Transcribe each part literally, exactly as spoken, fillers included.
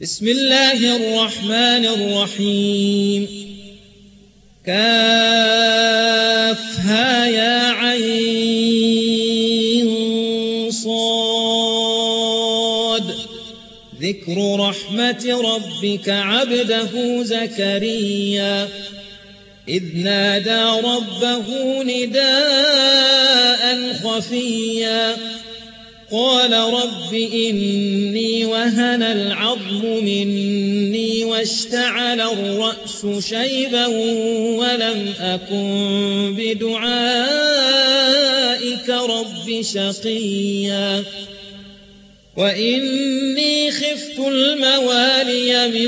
بسم الله الرحمن الرحيم. كافها يا عين صاد. ذكر رحمة ربك عبده زكريا إذ نادى ربه نداء خفيا قال رب إني وهن العظم مني واشتعل الرأس شيبا ولم أكن بدعائك رب شقيا وإني خفت الموالي من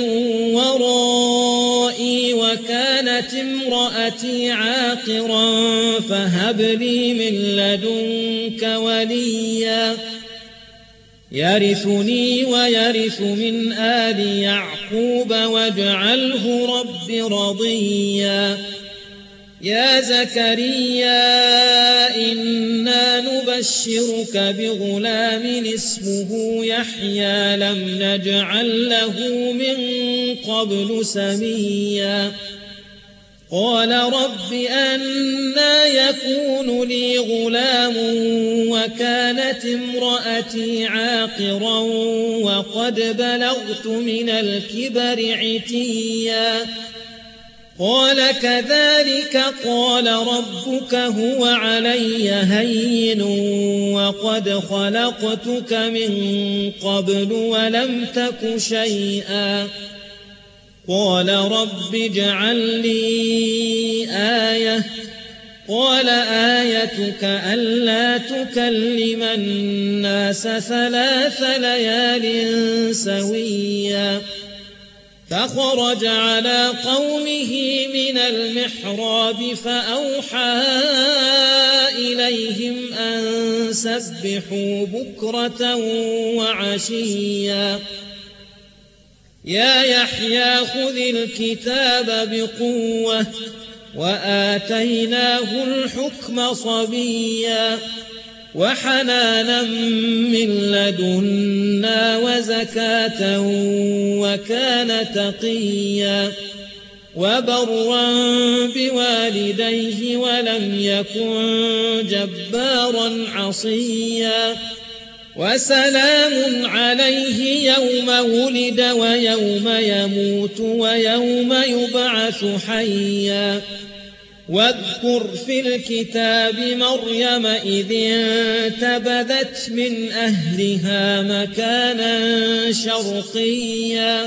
ورائي وكانت امرأتي عاقرا فهب لي من لدنك وليا يرثني ويرث من آل يعقوب واجعله رب رضيا. يا زكريا إنا نبشرك بغلام اسمه يحيى لم نجعل له من قبل سميا قال رب أنى يكون لي غلام وكانت امرأتي عاقرا وقد بلغت من الكبر عتيا قال كذلك قال ربك هو علي هين وقد خلقتك من قبل ولم تك شيئا قال رب اجعل لي آية قال آيتك ألا تكلم الناس ثلاث ليال سويا فخرج على قومه من المحراب فأوحى إليهم أن سبحوا بكرة وعشيا يا يحيى خذ الكتاب بقوة وآتيناه الحكم صبيا وحنانا من لدنا وزكاة وكان تقيا وبرا بوالديه ولم يكن جبارا عصيا وسلام عليه يوم ولد ويوم يموت ويوم يبعث حيا واذكر في الكتاب مريم إذ انتبذت من أهلها مكانا شرقيا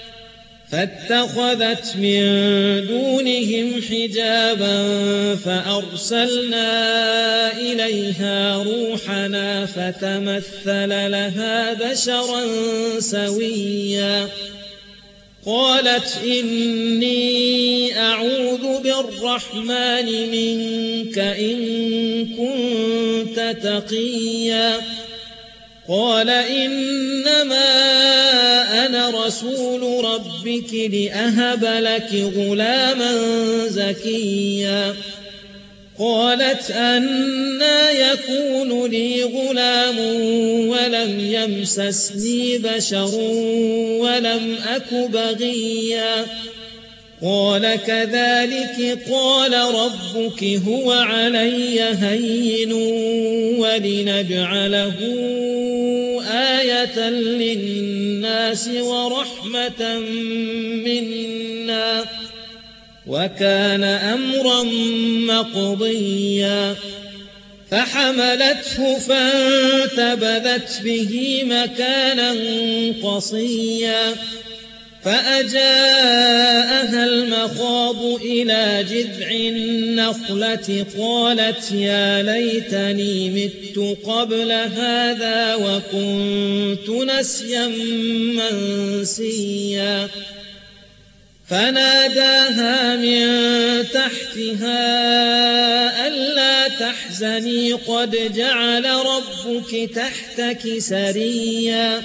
فاتخذت من دونهم حجابا فأرسلنا إليها روحنا فتمثل لها بشرا سويا قالت إني أعوذ بالرحمن منك إن كنت تقيا قال إنما أنا رسول ربك لأهب لك غلاما زكيا قالت أنى يكون لي غلام ولم يمسسني بشر ولم أك بغيا قال كذلك قال ربك هو علي هين ولنجعله آية للناس ورحمة منا وكان أمرا مقضيا فحملته فانتبذت به مكانا قصيا فأجاءها المخاض إلى جذع النخلة قالت يا ليتني مت قبل هذا وكنت نسيا منسيا فناداها من تحتها ألا تحزني قد جعل ربك تحتك سريا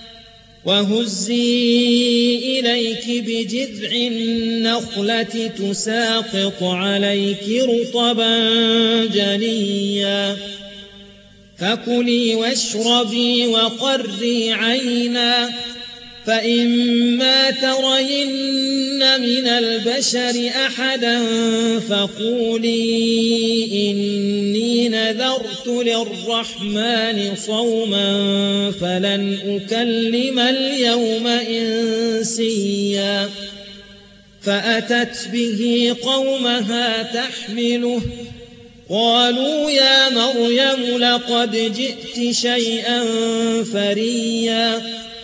وهزي إليك بجذع النخلة تساقط عليك رطبا جنيا فكلي واشربي وقري عينا فإما ترين من البشر أحدا فقولي إني نذرت للرحمن صوما فلن أكلم اليوم إنسيا فأتت به قومها تحمله قالوا يا مريم لقد جئت شيئا فريا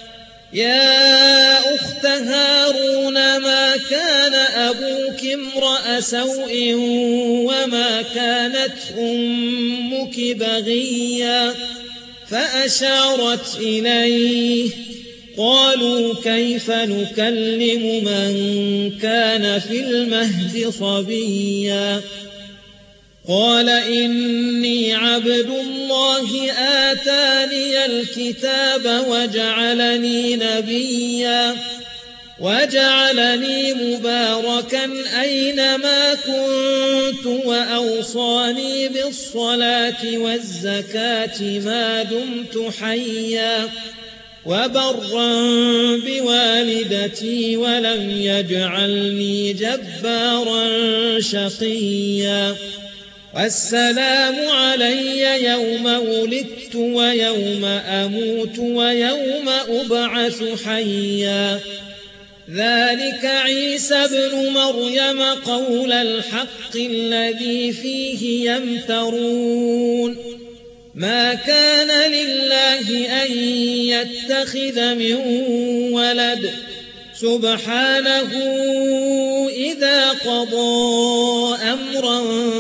يا أخت هارون ما كان أبوك امرأ سوء وما كانت أمك بغيا فأشارت إليه قالوا كيف نكلم من كان في المهد صبيا قال إني عبد الله آتاني الكتاب وجعلني نبيا وجعلني مباركا أينما كنت وأوصاني بالصلاة والزكاة ما دمت حيا وبرا بوالدتي ولم يجعلني جبارا شقيا والسلام علي يوم ولدت ويوم أموت ويوم أبعث حيا ذلك عيسى ابن مريم قول الحق الذي فيه يمترون ما كان لله أن يتخذ من ولد سبحانه إذا قضى أمرا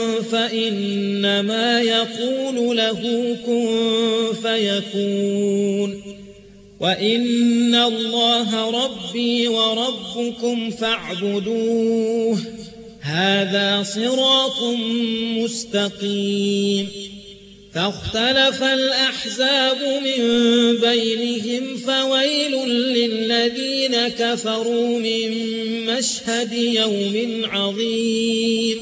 فإنما يقول له كن فيكون وإن الله ربي وربكم فاعبدوه هذا صراط مستقيم فاختلف الأحزاب من بينهم فويل للذين كفروا من مشهد يوم عظيم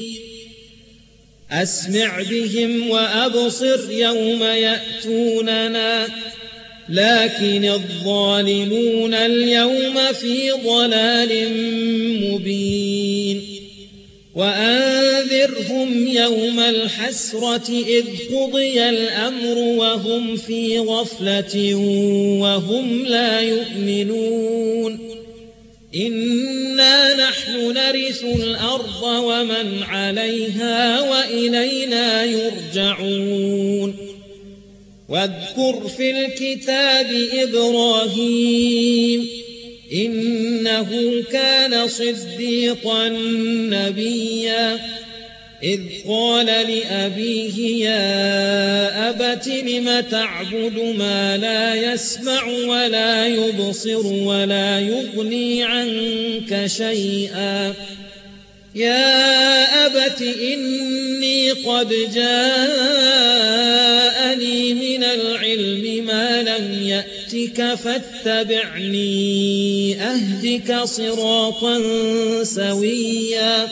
أسمع بهم وأبصر يوم يأتوننا لكن الظالمون اليوم في ضلال مبين وأنذرهم يوم الحسرة إذ قضي الأمر وهم في غفلة وهم لا يؤمنون إنا نحن نرث الأرض ومن عليها وإلينا يرجعون واذكر في الكتاب إبراهيم إنه كان صديقا نبيا إذ قال لأبيه يا أبت لم تعبد ما لا يسمع ولا يبصر ولا يغني عنك شيئا يا أبت إني قد جاءني من العلم ما لم يأتك فاتبعني أهدك صراطا سويا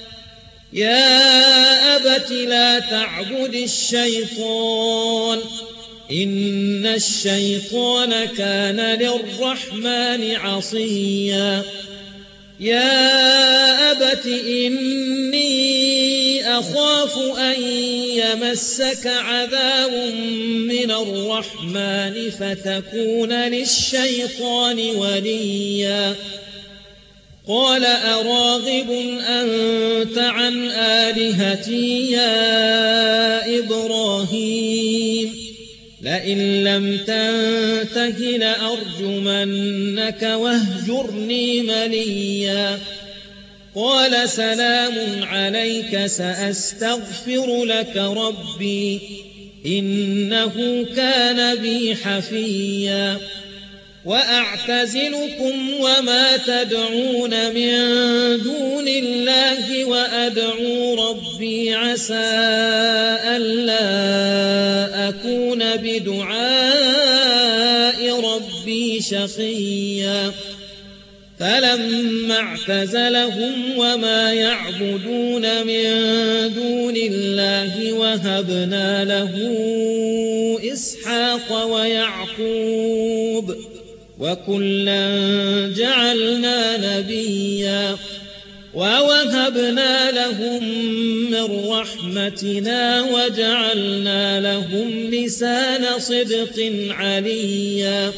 يا أبت لا تعبد الشيطان إن الشيطان كان للرحمن عصيا يا أبت إني أخاف أن يمسك عذاب من الرحمن فتكون للشيطان وليا قال أراغب أنت عن آلهتي يا إبراهيم لئن لم تنته لأرجمنك واهجرني مليا قال سلام عليك سأستغفر لك ربي إنه كان بي حفيا وأعتزلكم وما تدعون من دون الله وأدعو ربي عسى ألا أكون بدعاء ربي شقيا فلما اعتزلهم وما يعبدون من دون الله وهبنا له إسحاق ويعقوب وكلا جعلنا نبيا ووهبنا لهم من رحمتنا وجعلنا لهم لسان صدق عليا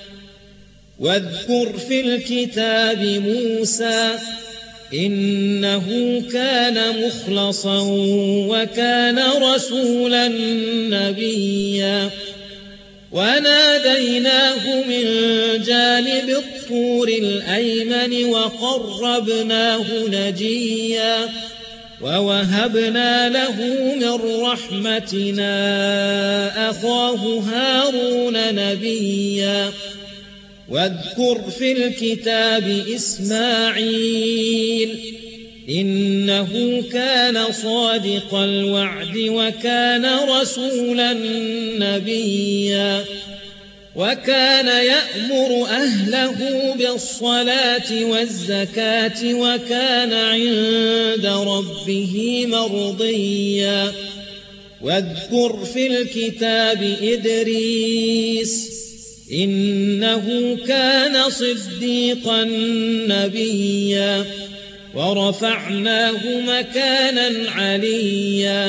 واذكر في الكتاب موسى إنه كان مخلصا وكان رسولا نبيا وناديناه من جانب الطور الأيمن وقربناه نجيا ووهبنا له من رحمتنا أخاه هارون نبيا واذكر في الكتاب إسماعيل إنه كان صادق الوعد وكان رسولا نبيا وكان يأمر أهله بالصلاة والزكاة وكان عند ربه مرضيا واذكر في الكتاب إدريس إنه كان صديقا نبيا ورفعناه مكانا عليا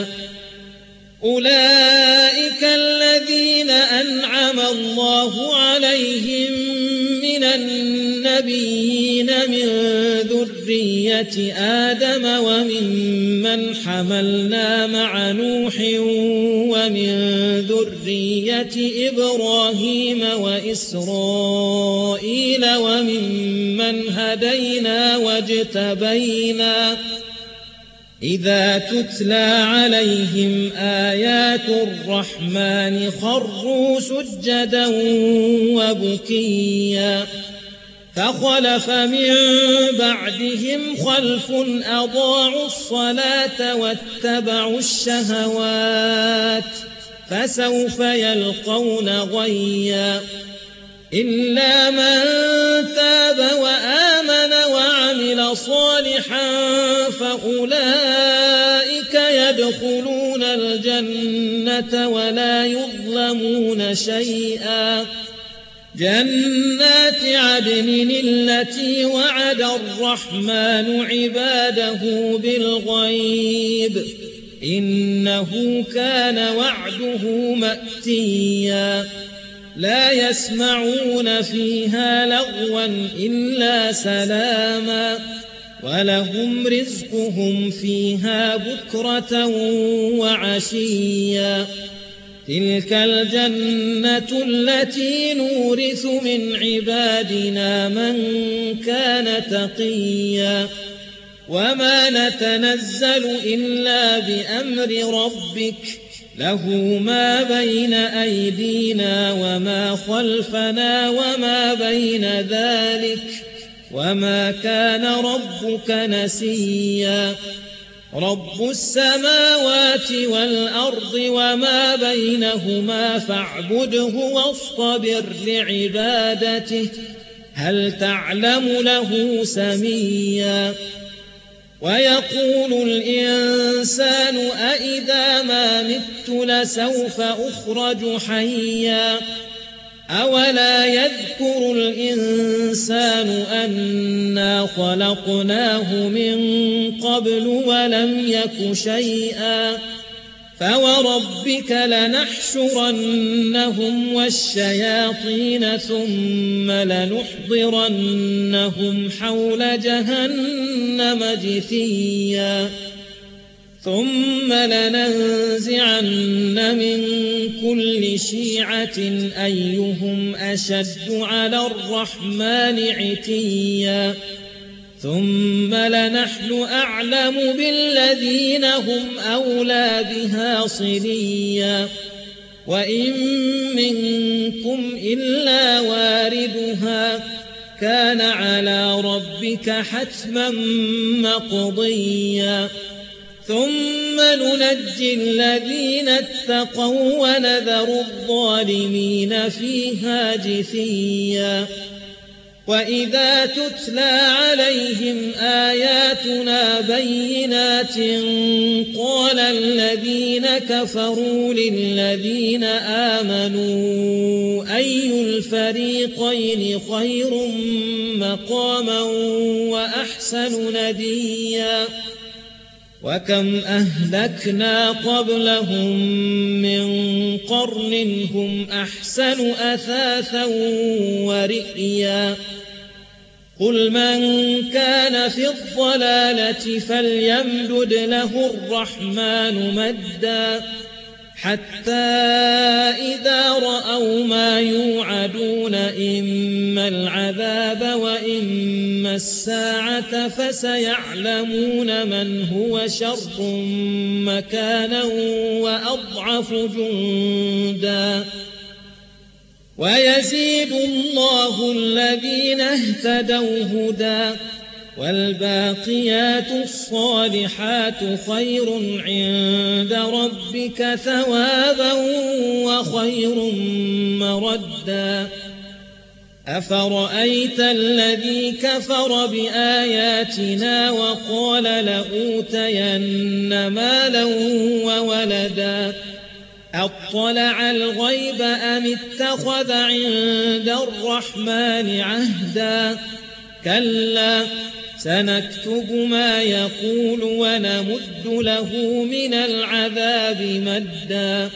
أولئك الذين أنعم الله عليهم من النبيين من ذرية آدم وممن حملنا مع نوح ومن ذرية إبراهيم وإسرائيل وممن هدينا واجتبينا إذا تتلى عليهم آيات الرحمن خروا سجدا وبكيا فخلف من بعدهم خلف أضاعوا الصلاة واتبعوا الشهوات فسوف يلقون غيا إلا من تاب وآمن وعمل صالحا فأولئك يدخلون الجنة ولا يظلمون شيئا جنات عدن التي وعد الرحمن عباده بالغيب إنه كان وعده مأتيا لا يسمعون فيها لغوا إلا سلاما ولهم رزقهم فيها بكرة وعشيا تلك الجنة التي نورث من عبادنا من كان تقيا وما نتنزل إلا بأمر ربك له ما بين أيدينا وما خلفنا وما بين ذلك وما كان ربك نسيا رب السماوات والأرض وما بينهما فاعبده واصطبر لعبادته هل تعلم له سميا ويقول الإنسان أإذا ما مت لسوف أخرج حيا أولا يذكر الإنسان أنا خلقناه من قبل ولم يك شيئا فوربك لنحشرنهم والشياطين ثم لنحضرنهم حول جهنم جثيا ثم لننزعن من كل شيعة أيهم أشد على الرحمن عتيا ثم لنحن أعلم بالذين هم أولى بها صليا وإن منكم إلا واردها كان على ربك حتما مقضيا ثم ننجي الذين اتقوا ونذر الظالمين فيها جثيا وإذا تتلى عليهم آياتنا بينات قال الذين كفروا للذين آمنوا أي الفريقين خير مقاما وأحسن نديا وكم أهلكنا قبلهم من قرن هم أحسن أثاثا ورئيا قل من كان في الضلالة فليمدد له الرحمن مدا حتى إذا رأوا ما يوعدون إما العذاب وإما الساعة فسيعلمون من هو شر مكانا وأضعف جندا ويزيد الله الذين اهتدوا هدى والباقيات الصالحات خير عند ربك ثوابا وخير مردا أفرأيت الذي كفر بآياتنا وقال لأوتين مالا وولدا أطلع الغيب أم اتخذ عند الرحمن عهدا كلا سنكتب ما يقول ونمد له من العذاب مدا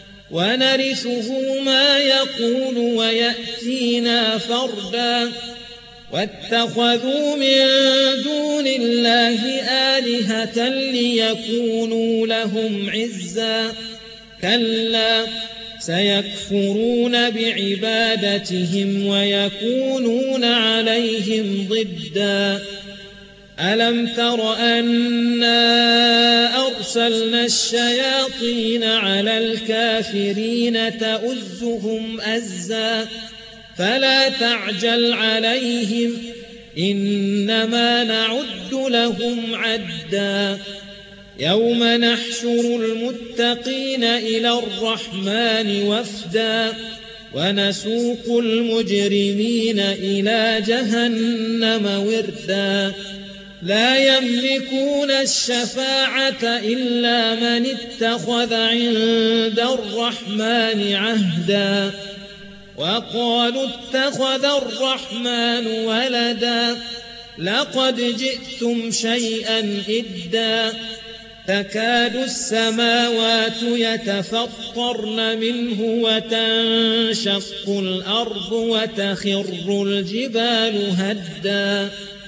ونرثه ما يقول ويأتينا فردا واتخذوا من دون الله آلهة ليكونوا لهم عزا كلا سيكفرون بعبادتهم ويكونون عليهم ضدا ألم تر أنا أرسلنا الشياطين على الكافرين تؤزهم أزا فلا تعجل عليهم إنما نعد لهم عدا يوم نحشر المتقين إلى الرحمن وفدا ونسوق المجرمين إلى جهنم وردا لا يملكون الشفاعة إلا من اتخذ عند الرحمن عهدا وقالوا اتخذ الرحمن ولدا لقد جئتم شيئا إدا تكاد السماوات يتفطرن منه وتنشق الأرض وتخر الجبال هدا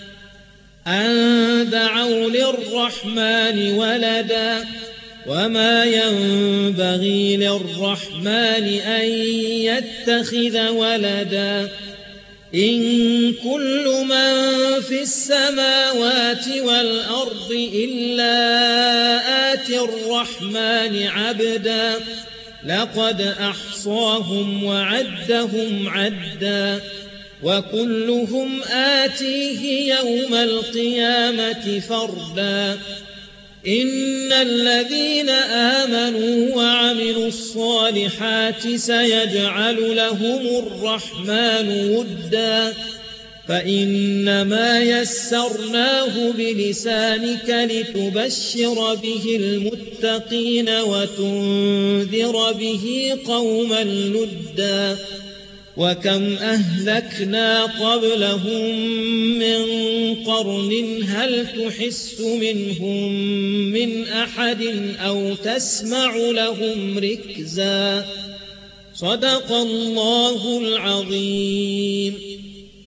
أن دعوا للرحمن ولدا وما ينبغي للرحمن أن يتخذ ولدا إن كل من في السماوات والأرض إلا آتي الرحمن عبدا لقد أحصاهم وعدهم عدا وكلهم آتيه يوم القيامة فردا إن الذين آمنوا وعملوا الصالحات سيجعل لهم الرحمن ودا فإنما يسرناه بلسانك لتبشر به المتقين وتنذر به قوما لدا وكم أهلكنا قبلهم من قرن هل تحس منهم من أحد أو تسمع لهم ركزا صدق الله العظيم.